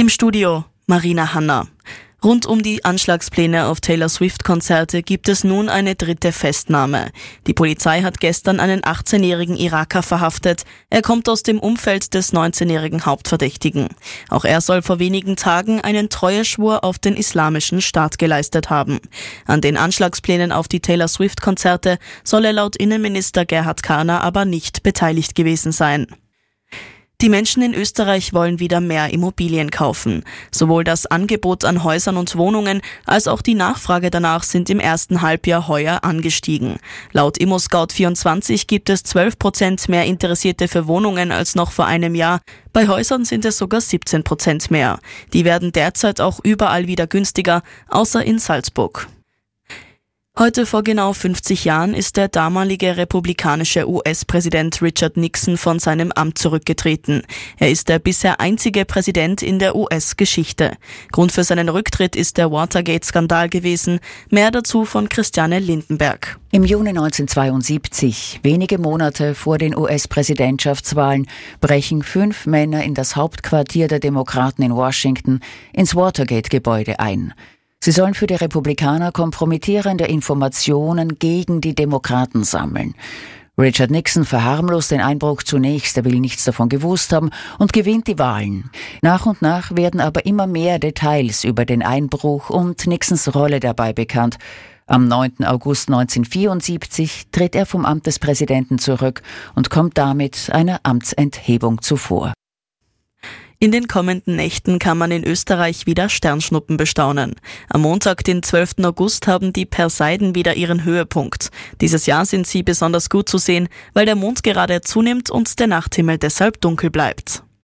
Im Studio Marina Hanna. Rund um die Anschlagspläne auf Taylor Swift-Konzerte gibt es nun eine dritte Festnahme. Die Polizei hat gestern einen 18-jährigen Iraker verhaftet. Er kommt aus dem Umfeld des 19-jährigen Hauptverdächtigen. Auch er soll vor wenigen Tagen einen Treueschwur auf den Islamischen Staat geleistet haben. An den Anschlagsplänen auf die Taylor Swift-Konzerte soll er laut Innenminister Gerhard Karner aber nicht beteiligt gewesen sein. Die Menschen in Österreich wollen wieder mehr Immobilien kaufen. Sowohl das Angebot an Häusern und Wohnungen als auch die Nachfrage danach sind im ersten Halbjahr heuer angestiegen. Laut ImmoScout24 gibt es 12% mehr Interessierte für Wohnungen als noch vor einem Jahr. Bei Häusern sind es sogar 17% mehr. Die werden derzeit auch überall wieder günstiger, außer in Salzburg. Heute vor genau 50 Jahren ist der damalige republikanische US-Präsident Richard Nixon von seinem Amt zurückgetreten. Er ist der bisher einzige Präsident in der US-Geschichte. Grund für seinen Rücktritt ist der Watergate-Skandal gewesen. Mehr dazu von Christiane Lindenberg. Im Juni 1972, wenige Monate vor den US-Präsidentschaftswahlen, brechen 5 Männer in das Hauptquartier der Demokraten in Washington ins Watergate-Gebäude ein. Sie sollen für die Republikaner kompromittierende Informationen gegen die Demokraten sammeln. Richard Nixon verharmlost den Einbruch zunächst, er will nichts davon gewusst haben und gewinnt die Wahlen. Nach und nach werden aber immer mehr Details über den Einbruch und Nixons Rolle dabei bekannt. Am 9. August 1974 tritt er vom Amt des Präsidenten zurück und kommt damit einer Amtsenthebung zuvor. In den kommenden Nächten kann man in Österreich wieder Sternschnuppen bestaunen. Am Montag, den 12. August, haben die Perseiden wieder ihren Höhepunkt. Dieses Jahr sind sie besonders gut zu sehen, weil der Mond gerade zunimmt und der Nachthimmel deshalb dunkel bleibt.